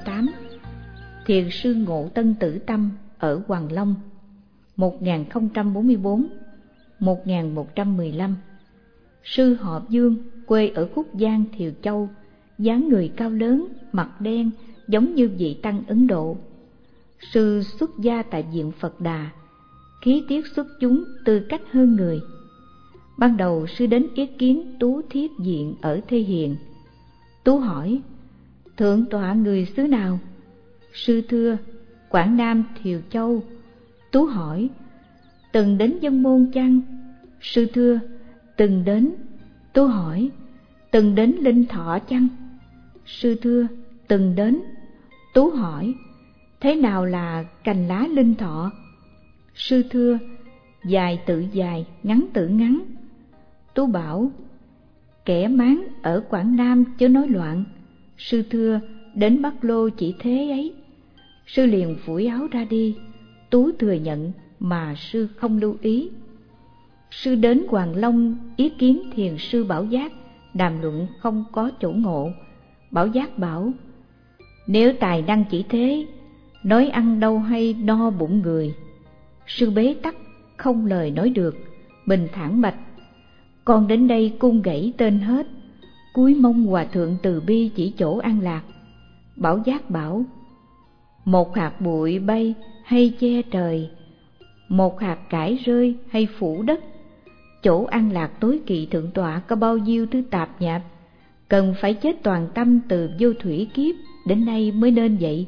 8. Thiền sư Ngộ Tân Tử Tâm ở Hoàng Long 1044-1115. Sư họ Dương, quê ở Khúc Giang, Thiều Châu, dáng người cao lớn, mặt đen, giống như vị tăng Ấn Độ. Sư xuất gia tại viện Phật Đà, khí tiết xuất chúng, tư cách hơn người. Ban đầu sư đến ý kiến Tú Thiết Diện ở Thê Hiền. Tú hỏi: Thượng tọa người xứ nào? Sư thưa: Quảng Nam, Thiều Châu. Tú hỏi: Từng đến Vân Môn chăng? Sư thưa: Từng đến. Tú hỏi: Từng đến Linh Thọ chăng? Sư thưa: Từng đến. Tú hỏi: Thế nào là cành lá Linh Thọ? Sư thưa: Dài tự dài, ngắn tự ngắn. Tú bảo: Kẻ mán ở Quảng Nam chớ nói loạn. Sư thưa: Đến Bắc Lô chỉ thế ấy. Sư liền phủi áo ra đi. Tú thừa nhận mà sư không lưu ý. Sư đến Hoàng Long ý kiến thiền sư Bảo Giác, đàm luận không có chỗ ngộ. Bảo Giác bảo: Nếu tài năng chỉ thế, nói ăn đâu hay no bụng người. Sư bế tắc, không lời nói được, bình thản bạch: Con đến đây cung gãy tên hết, cúi mong hòa thượng từ bi chỉ chỗ an lạc. Bảo Giác bảo: Một hạt bụi bay hay che trời, một hạt cải rơi hay phủ đất, chỗ an lạc tối kỵ thượng tọa có bao nhiêu thứ tạp nhạp, cần phải chết toàn tâm từ vô thủy kiếp đến nay mới nên vậy.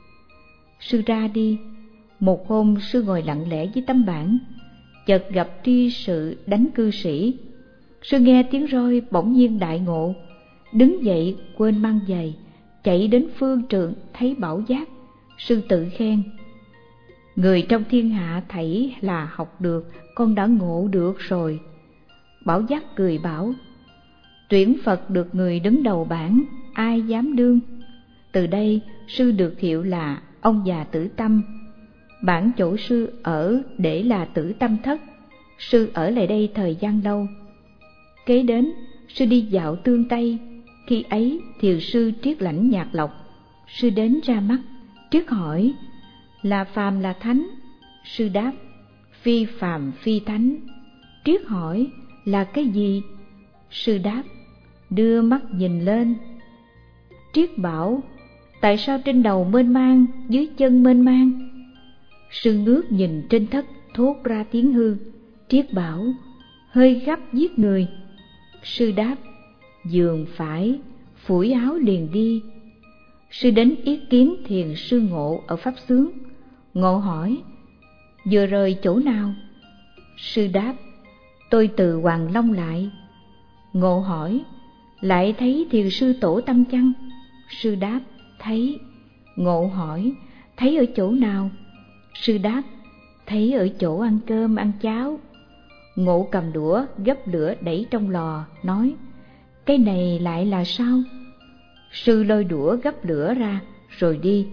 Sư ra đi. Một hôm sư ngồi lặng lẽ với tấm bảng, chợt gặp tri sự đánh cư sĩ. Sư nghe tiếng roi bỗng nhiên đại ngộ, đứng dậy quên mang giày, chạy đến phương trượng thấy Bảo Giác. Sư tự khen: Người trong thiên hạ thảy là học được, con đã ngộ được rồi. Bảo Giác cười bảo: Tuyển Phật được người đứng đầu bảng, ai dám đương. Từ đây sư được hiệu là ông già Tử Tâm. Bản chỗ sư ở để là Tử Tâm Thất. Sư ở lại đây thời gian lâu. Kế đến sư đi dạo Tương Tây. Khi ấy thiền sư Triết Lãnh Nhạc Lộc. Sư đến ra mắt. Triết hỏi: Là phàm là thánh? Sư đáp: Phi phàm phi thánh. Triết hỏi: Là cái gì? Sư đáp: Đưa mắt nhìn lên. Triết bảo: Tại sao trên đầu mênh mang, dưới chân mênh mang? Sư ngước nhìn trên thất, thốt ra tiếng hư. Triết bảo: Hơi gấp giết người. Sư đáp: Dường phải. Phủi áo liền đi. Sư đến ý kiến thiền sư Ngộ ở Pháp Xướng. Ngộ hỏi: Vừa rời chỗ nào? Sư đáp: Tôi từ Hoàng Long lại. Ngộ hỏi: Lại thấy thiền sư Tổ Tâm chăng? Sư đáp: Thấy. Ngộ hỏi: Thấy ở chỗ nào? Sư đáp: Thấy ở chỗ ăn cơm ăn cháo. Ngộ cầm đũa gấp lửa đẩy trong lò, nói: Cái này lại là sao? Sư lôi đũa gấp lửa ra rồi đi.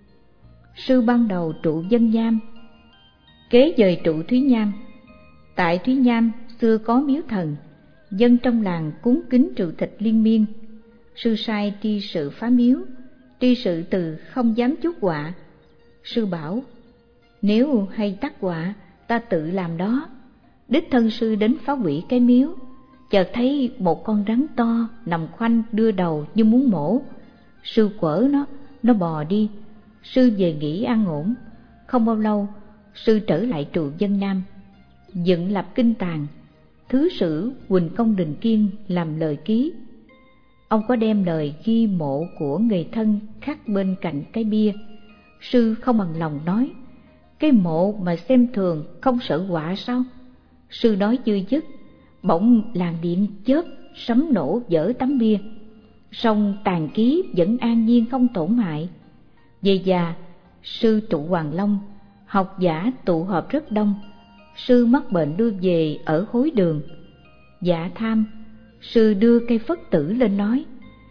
Sư ban đầu trụ Vân Nham, kế dời trụ Thúy Nham. Tại Thúy Nham xưa có miếu thần, dân trong làng cúng kính trừ thịt liên miên. Sư sai tri sự phá miếu, tri sự từ không dám chuốc họa. Sư bảo: Nếu hay tắc họa, ta tự làm đó. Đích thân sư đến phá hủy cái miếu, chợt thấy một con rắn to nằm khoanh đưa đầu như muốn mổ. Sư quở nó bò đi. Sư về nghỉ an ổn. Không bao lâu sư trở lại trụ Vân Nam, dựng lập kinh tàng. Thứ sử Huỳnh Công Đình Kiên làm lời ký. Ông có đem lời ghi mộ của người thân khắc bên cạnh cái bia. Sư không bằng lòng nói: Cái mộ mà xem thường không sợ họa sao? Sư nói chưa dứt, bỗng làng điện chớp sấm nổ vỡ tấm bia, song tàn ký vẫn an nhiên không tổn hại. Về già, sư trụ Hoàng Long, học giả tụ họp rất đông. Sư mắc bệnh đưa về ở Hối Đường. Dạ tham, sư đưa cây phất tử lên nói: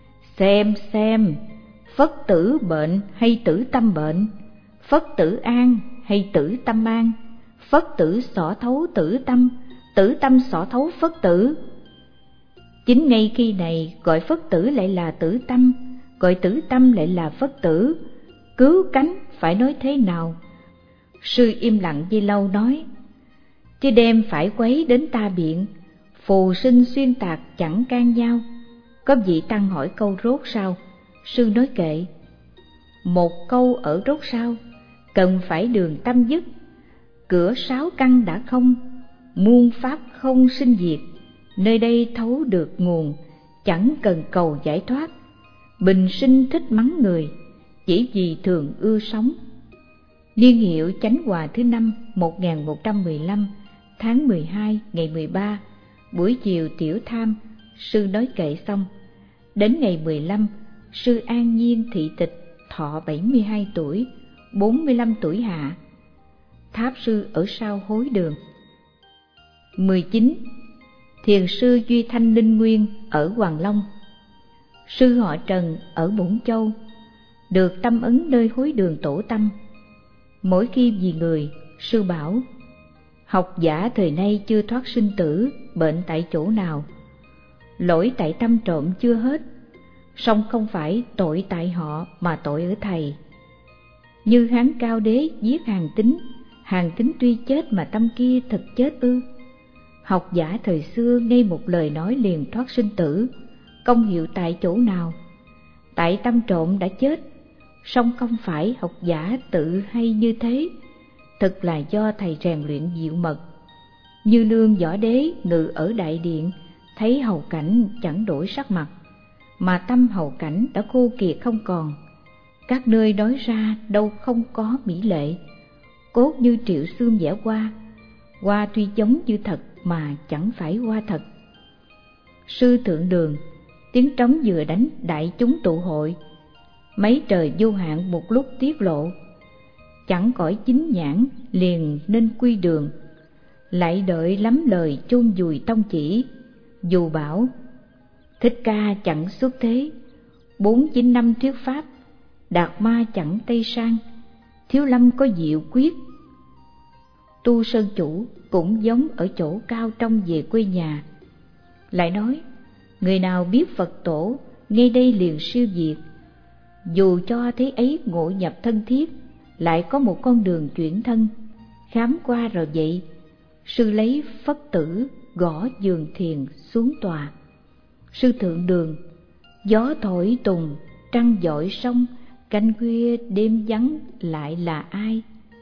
Xem, phất tử bệnh hay tử tâm bệnh, phất tử an hay tử tâm an, phất tử xỏ thấu tử tâm xỏ thấu phất tử. Chính ngay khi này gọi phất tử lại là tử tâm, gọi tử tâm lại là Phất tử, cứu cánh phải nói thế nào? Sư im lặng giây lâu nói: chứ đem phải quấy đến ta biện, phù sinh xuyên tạc chẳng can nhau. Có vị tăng hỏi câu rốt sao? Sư nói kệ. Một câu ở rốt sao, cần phải đường tâm dứt. Cửa sáu căn đã không, muôn pháp không sinh diệt. Nơi đây thấu được nguồn, chẳng cần cầu giải thoát. Bình sinh thích mắng người, chỉ vì thường ưa sống. Niên hiệu Chánh Hòa thứ 5 1115, tháng 12 ngày 13, buổi chiều tiểu tham, sư nói kệ xong. Đến ngày 15, sư an nhiên thị tịch, thọ 72 tuổi, 45 tuổi hạ. Tháp sư ở sau hối đường. 19. Thiền sư Duy Thanh Linh Nguyên ở Hoàng Long. Sư họ Trần ở Bổn Châu, được tâm ấn nơi hối đường tổ tâm. Mỗi khi vì người, sư bảo: học giả thời nay chưa thoát sinh tử, bệnh tại chỗ nào? Lỗi tại tâm trộm chưa hết, song không phải tội tại họ mà tội ở thầy. Như Hán Cao Đế giết Hàn Tín tuy chết mà tâm kia thật chết ư? Học giả thời xưa ngay một lời nói liền thoát sinh tử, công hiệu tại chỗ nào? Tại tâm trộm đã chết, song không phải học giả tự hay như thế, thật là do thầy rèn luyện diệu mật. Như Lương Võ Đế ngự ở đại điện, thấy hầu cảnh chẳng đổi sắc mặt, mà tâm hầu cảnh đã khô kiệt không còn. Các nơi nói ra đâu không có mỹ lệ, cốt như triệu xương vẽ hoa tuy giống như thật mà chẳng phải hoa thật. Sư Thượng Đường, tiếng trống vừa đánh đại chúng tụ hội, mấy trời vô hạn một lúc tiết lộ. Chẳng cõi chính nhãn liền nên quy đường, lại đợi lắm lời chôn vùi tông chỉ. Dù bảo Thích Ca chẳng xuất thế, 49 năm thuyết pháp, Đạt Ma chẳng Tây Sang, Thiếu Lâm có diệu quyết. Tu Sơn Chủ cũng giống ở chỗ cao trong về quê nhà. Lại nói, người nào biết Phật tổ, ngay đây liền siêu diệt. Dù cho thế ấy ngộ nhập thân thiết, lại có một con đường chuyển thân. Khám qua rồi vậy, sư lấy phất tử gõ giường thiền xuống tòa. Sư Thượng Đường, gió thổi tùng, trăng dọi sông, canh khuya đêm vắng lại là ai?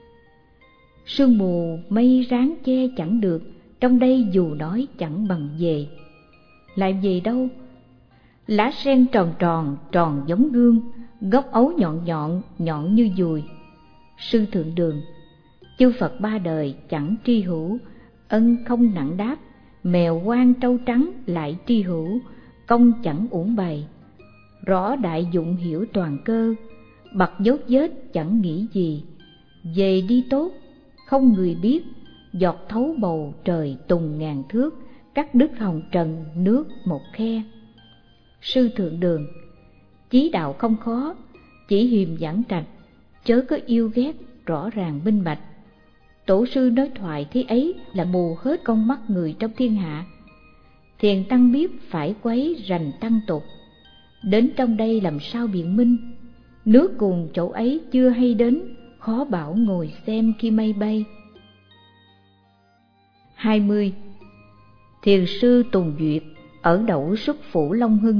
Sương mù mây ráng che chẳng được, trong đây dù nói chẳng bằng về. Lại về đâu? Lá sen tròn tròn, tròn giống gương, gốc ấu nhọn nhọn, nhọn như dùi. Sư Thượng Đường, chư Phật ba đời chẳng tri hữu, ân không nặng đáp, mèo quan trâu trắng lại tri hữu, công chẳng uổng bày. Rõ đại dụng hiểu toàn cơ, bặt dốt vết chẳng nghĩ gì. Về đi tốt, không người biết, giọt thấu bầu trời tùng ngàn thước, cắt đứt hồng trần nước một khe. Sư Thượng Đường, chí đạo không khó, chỉ hiềm giảng trạch, chớ có yêu ghét, rõ ràng minh bạch. Tổ sư nói thoại thế ấy là mù hết con mắt người trong thiên hạ. Thiền tăng biết phải quấy rành tăng tục, đến trong đây làm sao biện minh. Nước cùng chỗ ấy chưa hay đến, khó bảo ngồi xem khi mây bay. 20. Thiền sư Tùng Duyệt ở Đậu Xuất Phủ Long Hưng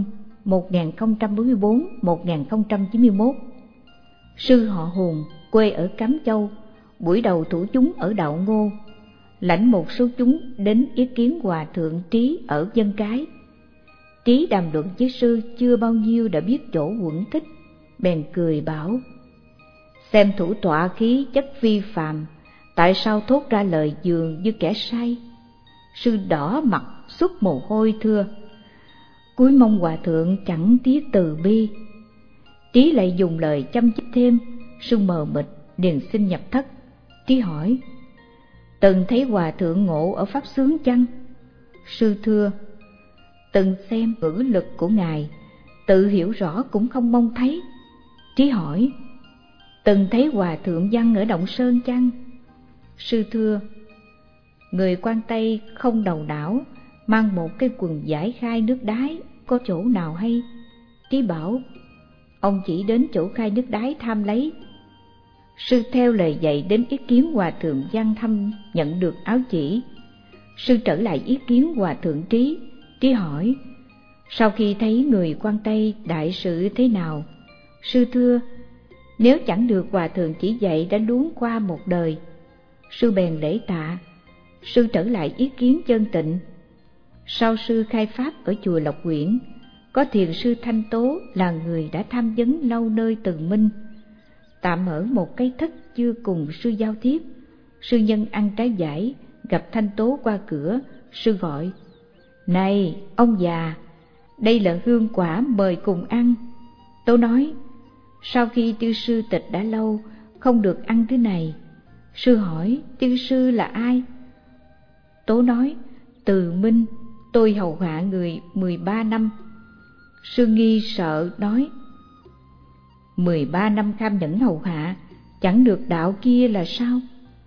1044-1091. Sư họ Hùng, quê ở Cám Châu, buổi đầu thủ chúng ở Đạo Ngô, lãnh một số chúng đến ý kiến Hòa Thượng Trí ở Dân Cái. Trí đàm luận với sư chưa bao nhiêu đã biết chỗ quẩn thích, bèn cười bảo: xem thủ tọa khí chất vi phàm, tại sao thốt ra lời dường như kẻ say? Sư đỏ mặt xuất mồ hôi thưa: cúi mong Hòa Thượng chẳng tiếc từ bi. Trí lại dùng lời chăm chích thêm, sư mờ mịt liền xin nhập thất. Trí hỏi: từng thấy Hòa Thượng ngộ ở pháp xướng chăng? Sư thưa: từng xem ngữ lực của ngài, tự hiểu rõ cũng không mong thấy. Trí hỏi: từng thấy Hòa Thượng văn ở Động Sơn chăng? Sư thưa: người Quan Tây không đầu đảo, mang một cái quần vải khai nước đái, có chỗ nào hay? Trí bảo: ông chỉ đến chỗ khai nước đái tham lấy. Sư theo lời dạy đến ý kiến hòa thượng Văn Thâm nhận được áo chỉ. Sư trở lại ý kiến hòa thượng Trí. Trí hỏi: sau khi thấy người Quan Tây đại sự thế nào? Sư thưa: nếu chẳng được hòa thượng chỉ dạy đã luống qua một đời. Sư bèn lễ tạ. Sư trở lại ý kiến Chân Tịnh. Sau sư khai pháp ở chùa Lộc Quyển, có thiền sư Thanh Tố là người đã tham vấn lâu nơi Từ Minh. Tạm ở một cái thất chưa cùng sư giao tiếp. Sư nhân ăn trái vải, gặp Thanh Tố qua cửa. Sư gọi: này ông già, đây là hương quả mời cùng ăn. Tố nói: sau khi tiêu sư tịch đã lâu, không được ăn thứ này. Sư hỏi: tiêu sư là ai? Tố nói: Từ Minh, tôi hầu hạ người 13 năm. Sư nghi sợ nói: 13 năm kham nhẫn hầu hạ, chẳng được đạo kia là sao?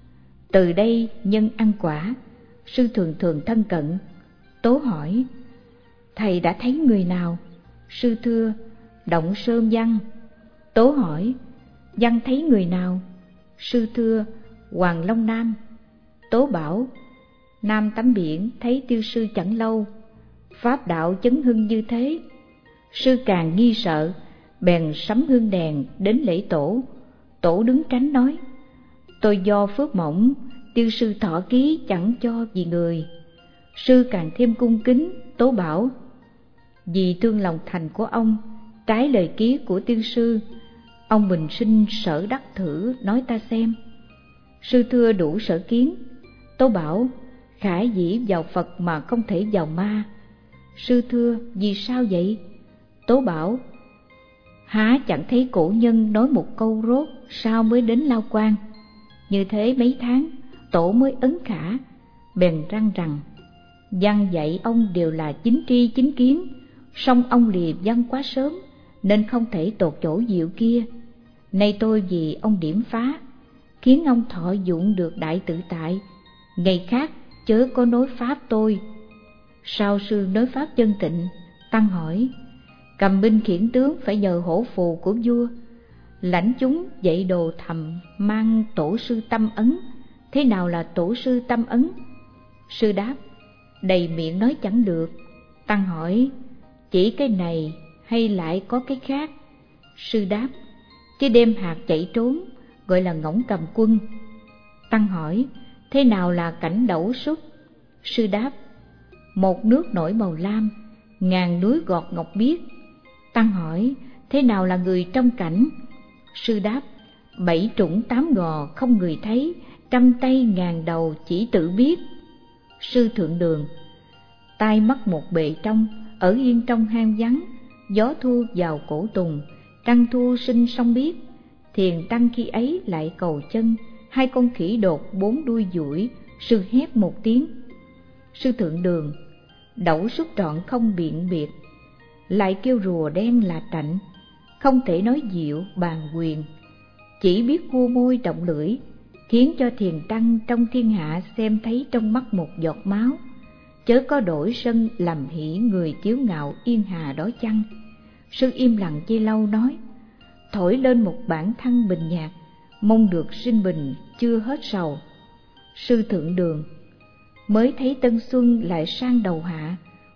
Từ đây nhân ăn quả. Sư thường thường thân cận. Tố hỏi: thầy đã thấy người nào? Sư thưa: Động Sơn Văn. Tố hỏi: Văn thấy người nào? Sư thưa: Hoàng Long Nam. Tố bảo: Nam tắm biển thấy tiêu sư chẳng lâu, pháp đạo chấn hưng như thế. Sư càng nghi sợ, bèn sắm hương đèn đến lễ tổ. Tổ đứng tránh nói: tôi do phước mỏng, tiêu sư thọ ký chẳng cho vì người. Sư càng thêm cung kính. Tố bảo: vì thương lòng thành của ông, trái lời ký của tiêu sư, ông bình sinh sở đắc thử nói ta xem. Sư thưa: đủ sở kiến. Tố bảo: khả dĩ vào Phật mà không thể vào ma. Sư thưa: vì sao vậy? Tố bảo: há chẳng thấy cổ nhân nói một câu rốt sao mới đến Lao Quan. Như thế mấy tháng, tổ mới ấn khả, bèn răng rằng: văn dạy ông đều là chính tri chính kiến, song ông lìa văn quá sớm, nên không thể tột chỗ diệu kia. Nay tôi vì ông điểm phá, khiến ông thọ dụng được đại tự tại, ngày khác chớ có nói pháp tôi. Sau sư nói pháp Chân Tịnh. Tăng hỏi: cầm binh khiển tướng phải nhờ hổ phù của vua, lãnh chúng dạy đồ thầm mang tổ sư tâm ấn, thế nào là tổ sư tâm ấn? Sư đáp: đầy miệng nói chẳng được. Tăng hỏi: chỉ cái này hay lại có cái khác? Sư đáp: chứ đem hạt chạy trốn gọi là ngỗng cầm quân. Tăng hỏi: thế nào là cảnh đẩu xuất? Sư đáp: một nước nổi màu lam, ngàn núi gọt ngọc biếc. Tăng hỏi: thế nào là người trong cảnh? Sư đáp: 7 trũng 8 gò không người thấy, 100 tay ngàn đầu chỉ tự biết. Sư thượng đường: tai mắt một bề trong, ở yên trong hang vắng, gió thu vào cổ tùng, trăng thu sinh sông biết. Thiền tăng khi ấy lại cầu chân, 2 con khỉ đột 4 đuôi duỗi. Sư hét một tiếng. Sư thượng đường: đẩu xuất trọn không biện biệt, lại kêu rùa đen là trạnh, không thể nói diệu bàn quyền, chỉ biết cua môi động lưỡi, khiến cho thiền tăng trong thiên hạ xem thấy trong mắt một giọt máu. Chớ có đổi sân làm hỷ người kiêu ngạo yên hà đó chăng? Sư im lặng chi lâu nói: thổi lên một bản thăng bình nhạc, mong được sinh bình chưa hết sầu. Sư thượng đường: mới thấy tân xuân lại sang đầu hạ,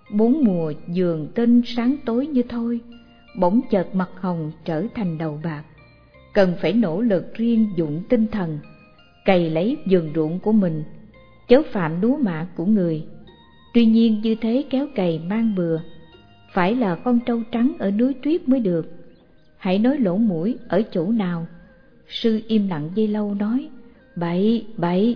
4 mùa giường tinh sáng tối như thôi, bỗng chợt mặt hồng trở thành đầu bạc. Cần phải nỗ lực riêng dụng tinh thần, cày lấy vườn ruộng của mình, chớ phạm lúa mạ của người. Tuy nhiên như thế kéo cày mang bừa, phải là con trâu trắng ở núi tuyết mới được. Hãy nói lỗ mũi ở chỗ nào? Sư im lặng giây lâu nói: bậy bậy.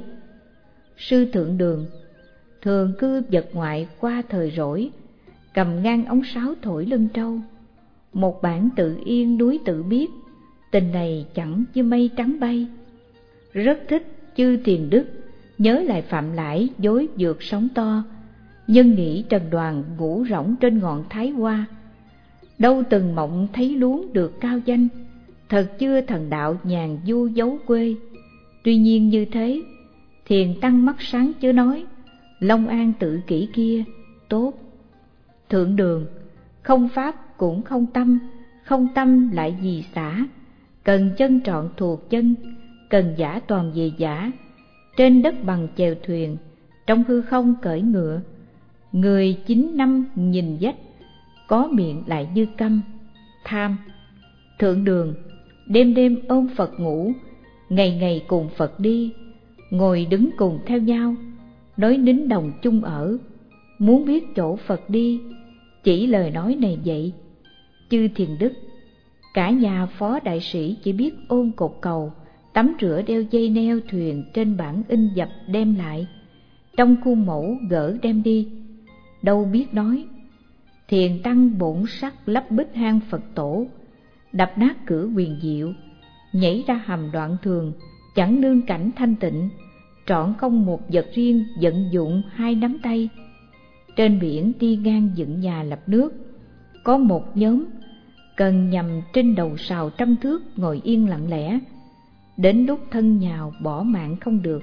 Sư thượng đường: thường cư vật ngoại qua thời rỗi, cầm ngang ống sáo thổi lưng trâu. Một bản tự yên núi tự biết, tình này chẳng như mây trắng bay. Rất thích chư tiền đức, nhớ lại phạm lãi dối vượt sóng to. Nhân nghĩ Trần Đoàn ngủ rỗng trên ngọn Thái Hoa, đâu từng mộng thấy luống được cao danh. Thật chưa thần đạo nhàn du giấu quê. Tuy nhiên như thế, thiền tăng mắt sáng chớ nói, Long An tự kỷ kia tốt. Thượng đường: không pháp cũng không tâm, không tâm lại vì xả, cần chân trọn thuộc chân, cần giả toàn về giả. Trên đất bằng chèo thuyền, trong hư không cởi ngựa. Người 9 năm nhìn dách, có miệng lại như câm, tham. Thượng đường, đêm đêm ôm Phật ngủ, ngày ngày cùng Phật đi, ngồi đứng cùng theo nhau, nói nín đồng chung ở. Muốn biết chỗ Phật đi, chỉ lời nói này vậy. Chư Thiền Đức, cả nhà phó đại sĩ chỉ biết ôm cột cầu, tắm rửa đeo dây neo thuyền trên bản in dập đem lại, trong khuôn mẫu gỡ đem đi, đâu biết nói. Thiền tăng bổn sắc lấp bích hang Phật tổ, đập nát cửa quyền diệu, nhảy ra hầm đoạn thường, chẳng nương cảnh thanh tịnh, trọn không một vật riêng vận dụng hai nắm tay. Trên biển đi ngang dựng nhà lập nước, có một nhóm cần nhằm trên đầu sào 100 thước ngồi yên lặng lẽ, đến lúc thân nhào bỏ mạng không được.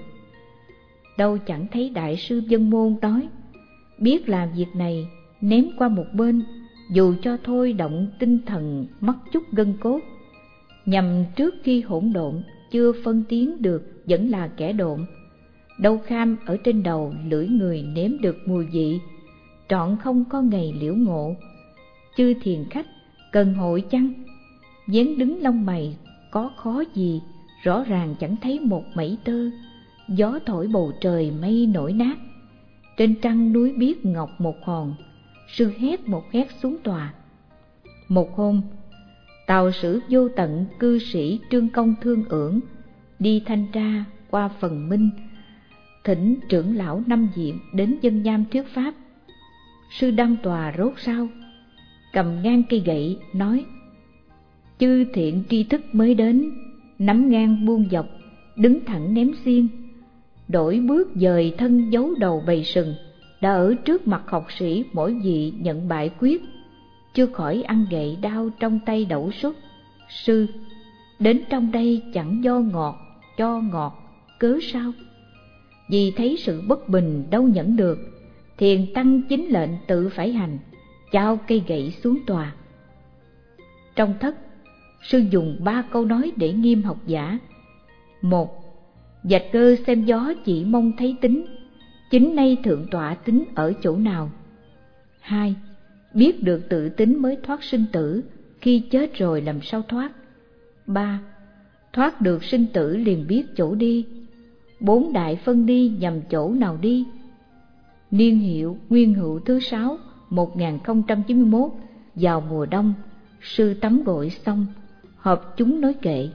Đâu chẳng thấy đại sư Vân Môn nói, biết làm việc này ném qua một bên, dù cho thôi động tinh thần mất chút gân cốt, nhằm trước khi hỗn độn chưa phân tiến được vẫn là kẻ độn. Đâu kham ở trên đầu lưỡi người nếm được mùi vị, trọn không có ngày liễu ngộ. Chư thiền khách cần hội chăng? Dáng đứng lông mày có khó gì, rõ ràng chẳng thấy một mảy tơ. Gió thổi bầu trời mây nổi nát, trên trăng núi biếc ngọc một hòn, sư hét một hét xuống tòa. Một hôm, tàu sử vô tận cư sĩ Trương Công Thương Ưởng đi thanh tra qua Phần Minh, thỉnh trưởng lão Năm Viện đến dân nham thuyết pháp. Sư đăng tòa rốt ráo, cầm ngang cây gậy nói: chư thiện tri thức mới đến, nắm ngang buông dọc, đứng thẳng ném xiên, đổi bước dời thân giấu đầu bầy sừng, đã ở trước mặt học sĩ mỗi vị nhận bại quyết, chưa khỏi ăn gậy đao trong tay đẩu xuất. Sư, đến trong đây chẳng do ngọt cho ngọt, cớ sao? Vì thấy sự bất bình đâu nhẫn được, thiền tăng chính lệnh tự phải hành, chao cây gậy xuống tòa. Trong thất, sư dùng 3 câu nói để nghiêm học giả. 1. Dạch cơ xem gió chỉ mong thấy tính, chính nay thượng tọa tính ở chỗ nào. 2. Biết được tự tính mới thoát sinh tử, khi chết rồi làm sao thoát. 3. Thoát được sinh tử liền biết chỗ đi. 4 đại phân đi nhằm chỗ nào đi. Niên hiệu Nguyên Hữu thứ 6, 1091, vào mùa đông, sư tắm gội xong, họp chúng nói kệ.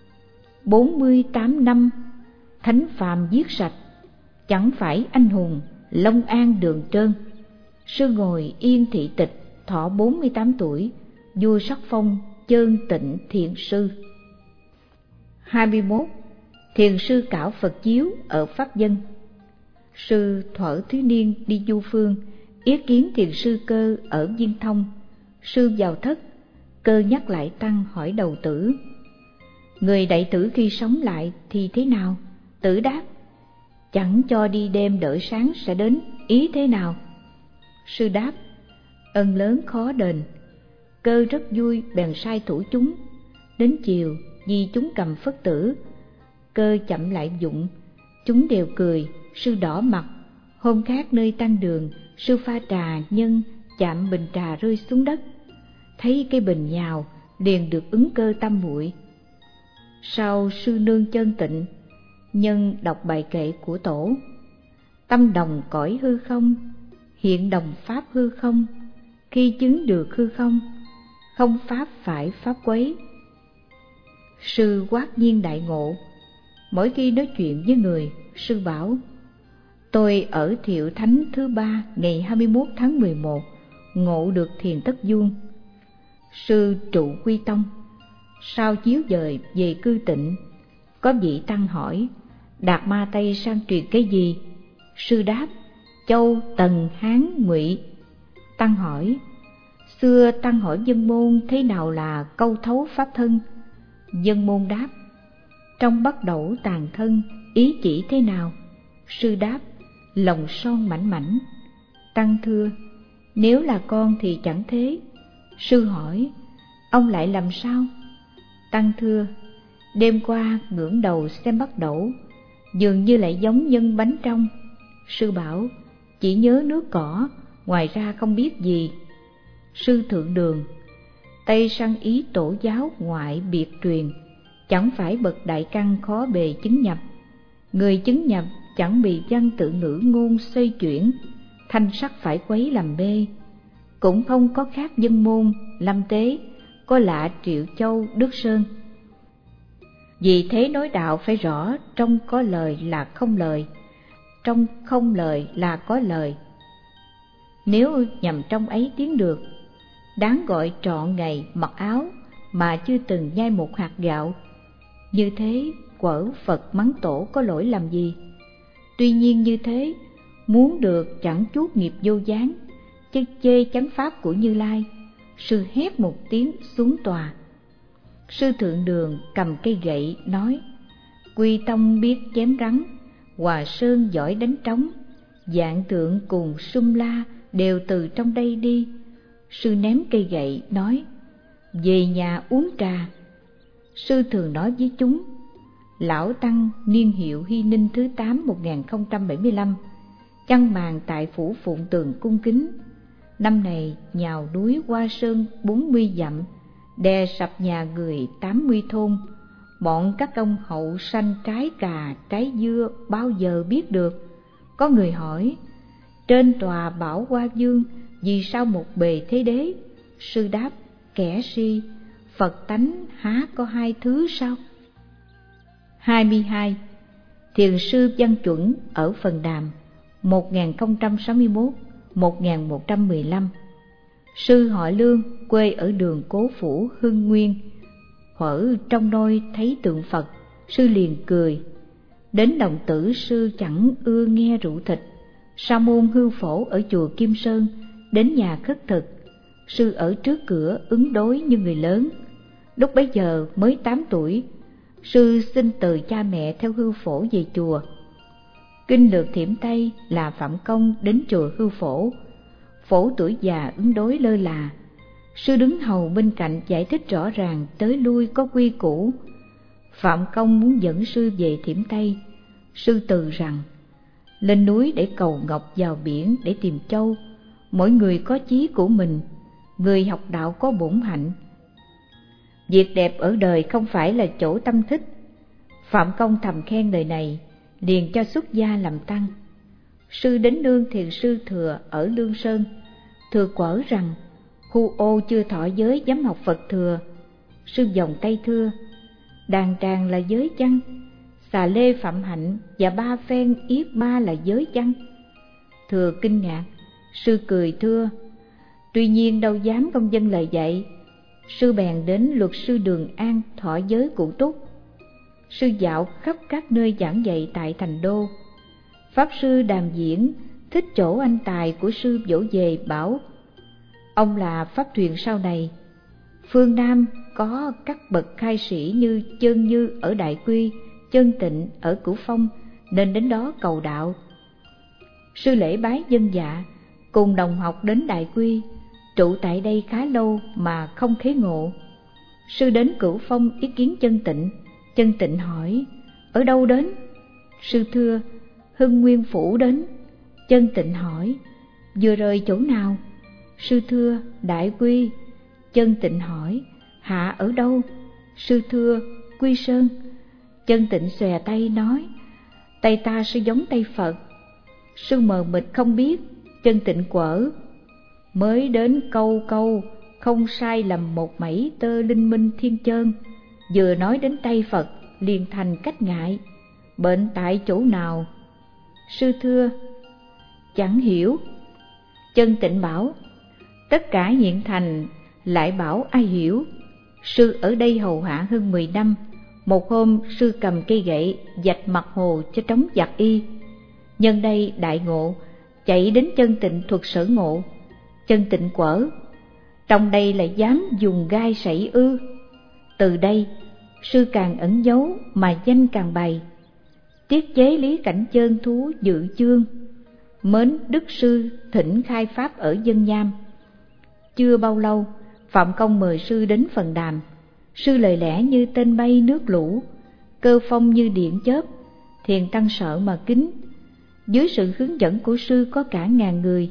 48 năm, thánh phàm giết sạch, chẳng phải anh hùng, Long An đường trơn. Sư ngồi yên thị tịch, thọ 48 tuổi, vua sắc phong Chơn Tịnh Thiền Sư. 21. Thiền sư cảo Phật chiếu ở Pháp Dân. Sư Thuở Thứ Niên đi du phương, yết kiến thiền sư Cơ ở Viên Thông. Sư vào thất, Cơ nhắc lại tăng hỏi đầu tử: người đại tử khi sống lại thì thế nào? Tử đáp: chẳng cho đi đêm đợi sáng sẽ đến, ý thế nào? Sư đáp: ân lớn khó đền. Cơ rất vui, bèn sai thủ chúng. Đến chiều, vì chúng cầm phất tử, Cơ chậm lại dụng, chúng đều cười. Sư đỏ mặt. Hôm khác nơi tăng đường, sư pha trà nhân chạm bình trà rơi xuống đất, thấy cái bình nhào, liền được ứng cơ tam muội. Sau sư nương Chân Tịnh, nhân đọc bài kệ của tổ: tâm đồng cõi hư không, hiện đồng pháp hư không, khi chứng được hư không, không pháp phải pháp quấy. Sư quát nhiên đại ngộ. Mỗi khi nói chuyện với người, sư bảo: tôi ở Thiệu Thánh thứ 3 ngày 21 tháng 11 ngộ được thiền tất vuông. Sư trụ quy tông. Sau chiếu dời về cư Tịnh, có vị tăng hỏi: Đạt Ma Tây sang truyền cái gì? Sư đáp: Châu, Tần, Hán, Ngụy. Tăng hỏi: xưa tăng hỏi Vân Môn thế nào là câu thấu pháp thân? Vân Môn đáp: trong bắt đẩu tàn thân, ý chỉ thế nào? Sư đáp: lòng son mảnh mảnh. Tăng thưa: nếu là con thì chẳng thế. Sư hỏi: Ông lại làm sao? Tăng thưa: Đêm qua ngẩng đầu xem bắt đẩu, dường như lại giống nhân bánh trong. Sư bảo: Chỉ nhớ nước cỏ, ngoài ra không biết gì. Sư Thượng Đường: Tây Săn Ý tổ giáo ngoại biệt truyền, chẳng phải bậc đại căn khó bề chứng nhập. Người chứng nhập chẳng bị văn tự ngữ ngôn xoay chuyển, thanh sắc phải quấy làm bê. Cũng không có khác dân môn, lâm tế, có lạ Triệu Châu, Đức Sơn. Vì thế nói đạo phải rõ, trong có lời là không lời, trong không lời là có lời. Nếu nhằm trong ấy tiến được, đáng gọi trọn ngày mặc áo mà chưa từng nhai một hạt gạo. Như thế quở Phật mắng tổ có lỗi làm gì? Tuy nhiên như thế, muốn được chẳng chuốc nghiệp vô gián, chứ chê chánh pháp của Như Lai. Sư hét một tiếng xuống tòa. Sư Thượng Đường cầm cây gậy nói: Quy Tông biết chém rắn, Hòa Sơn giỏi đánh trống, Dạng Tượng cùng Sum La đều từ trong đây đi. Sư ném cây gậy nói: Về nhà uống trà. Sư thường nói với chúng: Lão Tăng niên hiệu Hy Ninh thứ 8 1075, chăn màn tại phủ Phụng Tường cung kính. Năm này nhào núi Hoa Sơn 40 dặm, đè sập nhà người 80 thôn. Bọn các ông hậu sanh trái cà trái dưa bao giờ biết được? Có người hỏi: Trên tòa bảo Hoa Dương vì sao một bề thế đế? Sư đáp: Kẻ si, Phật tánh há có hai thứ sao? 22. Thiền sư Văn Chuẩn ở Phần Đàm 1061-1115. Sư họ Lương, quê ở đường Cố Phủ, Hưng Nguyên. Hở trong nôi thấy tượng Phật, sư liền cười. Đến Đồng Tử sư chẳng ưa nghe rượu thịt. Sa môn Hư Phổ ở chùa Kim Sơn đến nhà khất thực, sư ở trước cửa ứng đối như người lớn. Lúc bấy giờ mới 8 tuổi, sư xin từ cha mẹ theo Hư Phổ về chùa. Kinh lược Thiểm Tây là Phạm Công đến chùa Hư Phổ. Phổ tuổi già ứng đối lơ là, sư đứng hầu bên cạnh giải thích rõ ràng tới lui có quy củ. Phạm Công muốn dẫn sư về Thiểm Tây, sư từ rằng: Lên núi để cầu ngọc, vào biển để tìm châu. Mỗi người có chí của mình, người học đạo có bổn hạnh. Việc đẹp ở đời không phải là chỗ tâm thích. Phạm Công thầm khen lời này, liền cho xuất gia làm tăng. Sư đến nương thiền sư Thừa ở Lương Sơn. Thừa quở rằng: Khu ô chưa thọ giới dám học Phật Thừa. Sư vòng tay thưa: Đàn tràng là giới chăng? Xà lê Phạm Hạnh và 3 phen yết ma là giới chăng? Thừa kinh ngạc. Sư cười thưa: Tuy nhiên đâu dám không dâng lời dạy. Sư bèn đến luật sư Đường An thọ giới Cụ Túc. Sư dạo khắp các nơi giảng dạy tại thành đô. Pháp sư Đàm Diễn thích chỗ anh tài của sư vỗ về bảo: Ông là pháp thuyền sau này. Phương Nam có các bậc khai sĩ như Chân Như ở Đại Quy, Chân Tịnh ở Cửu Phong, nên đến đó cầu đạo. Sư lễ bái dân dạ, cùng đồng học đến Đại Quy, trụ tại đây khá lâu mà không khế ngộ. Sư đến Cửu Phong ý kiến Chân Tịnh. Chân Tịnh hỏi: Ở đâu đến? Sư thưa: Hưng Nguyên Phủ đến. Chân Tịnh hỏi: Vừa rời chỗ nào? Sư thưa: Đại Quy. Chân Tịnh hỏi: Hạ ở đâu? Sư thưa: Quy Sơn. Chân Tịnh xòe tay nói: Tay ta sư giống tay Phật. Sư mờ mịt không biết. Chân Tịnh quở: Mới đến câu câu, không sai lầm một mảy tơ linh minh thiên chơn. Vừa nói đến tay Phật liền thành cách ngại. Bệnh tại chỗ nào? Sư thưa: Chẳng hiểu. Chân Tịnh bảo: Tất cả hiện thành, lại bảo ai hiểu. Sư ở đây hầu hạ hơn 10 năm. Một hôm sư cầm cây gậy vạch mặt hồ cho trống giặc y. Nhân đây đại ngộ, chạy đến Chân Tịnh thuật sở ngộ. Chân Tịnh quở: Trong đây lại dám dùng gai sảy ư? Từ đây sư càng ẩn giấu mà danh càng bày. Tiết chế lý cảnh chơn thú dự chương. Mến đức sư thỉnh khai pháp ở Dân Nham. Chưa bao lâu, Phạm Công mời sư đến phần đàm. Sư lời lẽ như tên bay nước lũ, cơ phong như điện chớp. Thiền tăng sợ mà kính. Dưới sự hướng dẫn của sư có cả ngàn người.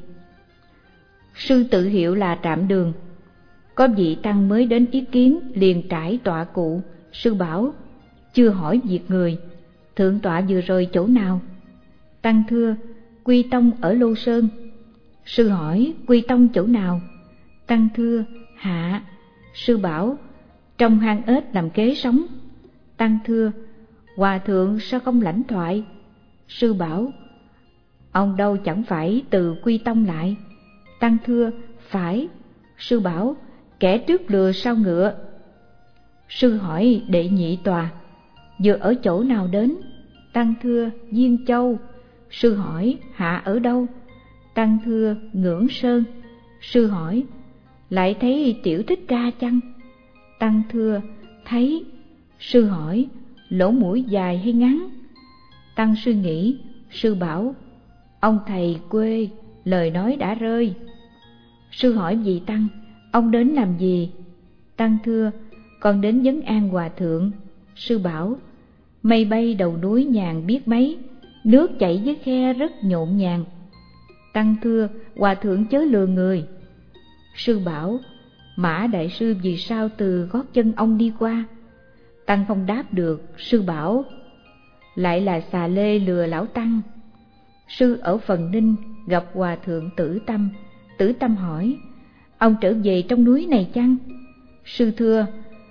Sư tự hiệu là Trạm Đường. Có vị tăng mới đến ý kiến, liền trải tọa cụ. Sư bảo: chưa hỏi việc người, thượng tọa vừa rồi chỗ nào? Tăng thưa: Quy Tông ở Lô Sơn. Sư hỏi: Quy Tông chỗ nào? Tăng thưa: Hạ. Sư bảo: trong hang ếch làm kế sống. Tăng thưa: Hòa thượng sao không lãnh thoại? Sư bảo: ông đâu chẳng phải từ Quy Tông lại. Tăng thưa: phải. Sư bảo: kẻ trước lừa sau ngựa. Sư hỏi đệ nhị tòa: vừa ở chỗ nào đến? Tăng thưa: Diên Châu. Sư hỏi: hạ ở đâu? Tăng thưa: Ngưỡng Sơn. Sư hỏi: lại thấy Tiểu Thích Ca chăng? Tăng thưa: thấy. Sư hỏi: lỗ mũi dài hay ngắn? Tăng suy nghĩ. Sư bảo: ông thầy quê, lời nói đã rơi. Sư hỏi vị tăng: ông đến làm gì? Tăng thưa: con đến vấn an hòa thượng. Sư bảo: mây bay đầu núi nhàn biết mấy, nước chảy dưới khe rất nhộn nhàng. Tăng thưa: hòa thượng chớ lừa người. Sư bảo: Mã đại sư vì sao từ gót chân ông đi qua? Tăng không đáp được. Sư bảo: lại là xà lê lừa lão tăng. Sư ở Phần Ninh gặp hòa thượng Tử Tâm. Tử Tâm hỏi: ông trở về trong núi này chăng? Sư thưa: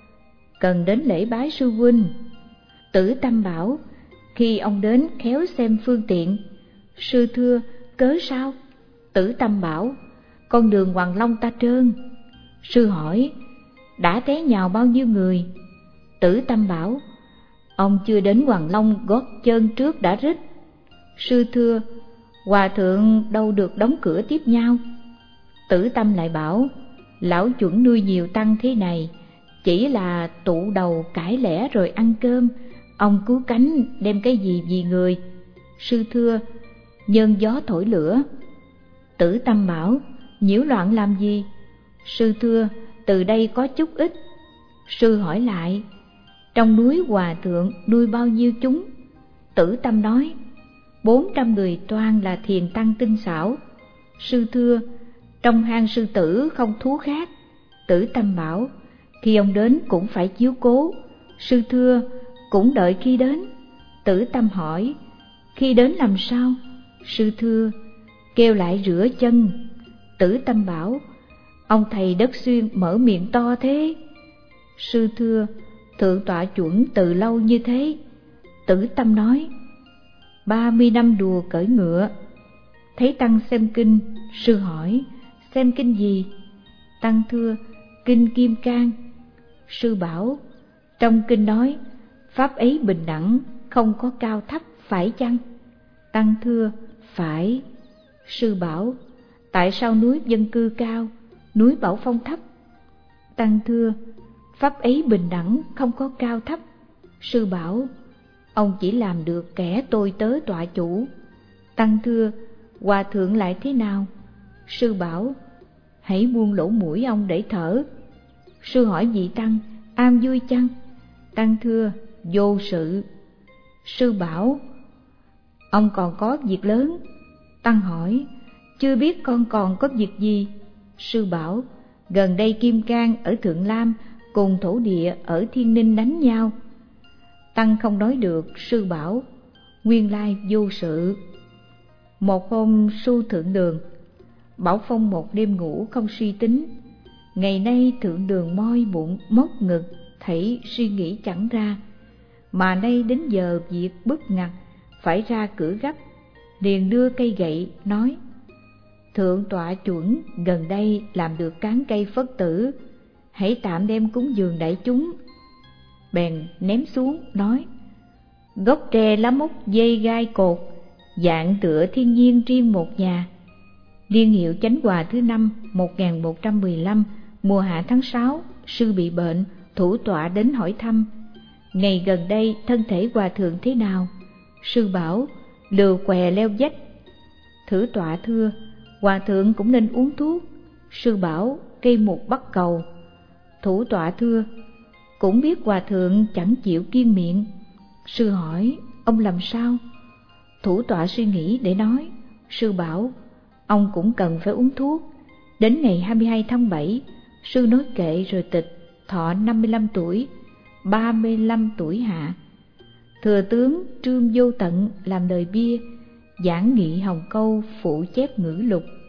cần đến lễ bái sư huynh. Tử Tâm bảo: khi ông đến khéo xem phương tiện. Sư thưa: cớ sao? Tử Tâm bảo: con đường Hoàng Long ta trơn. Sư hỏi: đã té nhào bao nhiêu người? Tử Tâm bảo: ông chưa đến Hoàng Long gót chân trước đã rít. Sư thưa: hòa thượng đâu được đóng cửa tiếp nhau. Tử Tâm lại bảo: lão chuẩn nuôi nhiều tăng thế này, chỉ là tụ đầu cãi lẽ rồi ăn cơm, ông cứu cánh đem cái gì vì người? Sư thưa: nhân gió thổi lửa. Tử Tâm bảo: nhiễu loạn làm gì? Sư thưa: từ đây có chút ít. Sư hỏi lại: trong núi hòa thượng nuôi bao nhiêu chúng? Tử Tâm nói: 400 người toan là thiền tăng tinh xảo. Sư thưa: trong hang sư tử không thú khác. Tử Tâm bảo: khi ông đến cũng phải chiếu cố. Sư thưa: cũng đợi khi đến. Tử Tâm hỏi: khi đến làm sao? Sư thưa: kêu lại rửa chân. Tử Tâm bảo: ông thầy Đất Xuyên mở miệng to thế. Sư thưa: thượng tọa chuẩn từ lâu như thế. Tử Tâm nói: 30 năm đùa cởi ngựa. Thấy tăng xem kinh. Sư hỏi: xem kinh gì? Tăng thưa: kinh Kim Cang. Sư bảo: trong kinh nói pháp ấy bình đẳng, không có cao thấp, phải chăng? Tăng thưa: phải. Sư bảo: tại sao núi dân cư cao, núi Bảo Phong thấp? Tăng thưa: pháp ấy bình đẳng, không có cao thấp. Sư bảo: ông chỉ làm được kẻ tôi tớ tọa chủ. Tăng thưa: hòa thượng lại thế nào? Sư bảo: hãy buông lỗ mũi ông để thở. Sư hỏi vị tăng: am vui chăng? Tăng thưa: vô sự. Sư bảo: ông còn có việc lớn. Tăng hỏi: chưa biết con còn có việc gì? Sư bảo: gần đây Kim Cang ở Thượng Lam cùng thổ địa ở Thiên Ninh đánh nhau. Tăng không nói được. Sư bảo: nguyên lai vô sự. Một hôm su thượng đường, Bảo Phong một đêm ngủ không suy tính. Ngày nay thượng đường moi bụng móc ngực, thảy suy nghĩ chẳng ra. Mà nay đến giờ việc bức ngặt, phải ra cửa gấp, liền đưa cây gậy nói: thượng tọa chuẩn gần đây làm được cán cây Phất tử, hãy tạm đem cúng dường đại chúng. Bèn ném xuống nói: gốc tre lá mốc dây gai cột, dạng tựa thiên nhiên riêng một nhà. Niên hiệu Chánh Hòa thứ 5 1115, mùa hạ tháng 6, sư bị bệnh, thủ tọa đến hỏi thăm. Ngày gần đây thân thể hòa thượng thế nào? Sư bảo: lừa què leo vách. Thử tọa thưa: hòa thượng cũng nên uống thuốc. Sư bảo: cây mục bắt cầu, Thủ tọa thưa: cũng biết hòa thượng chẳng chịu kiêng miệng. Sư hỏi: ông làm sao? Thủ tọa suy nghĩ để nói: sư bảo ông cũng cần phải uống thuốc. Đến ngày 22 tháng 7, sư nói kệ rồi tịch, thọ 55 tuổi, 35 tuổi hạ. Thừa tướng Trương Vô Tận làm lời bia, giảng nghị Hồng Câu phụ chép ngữ lục.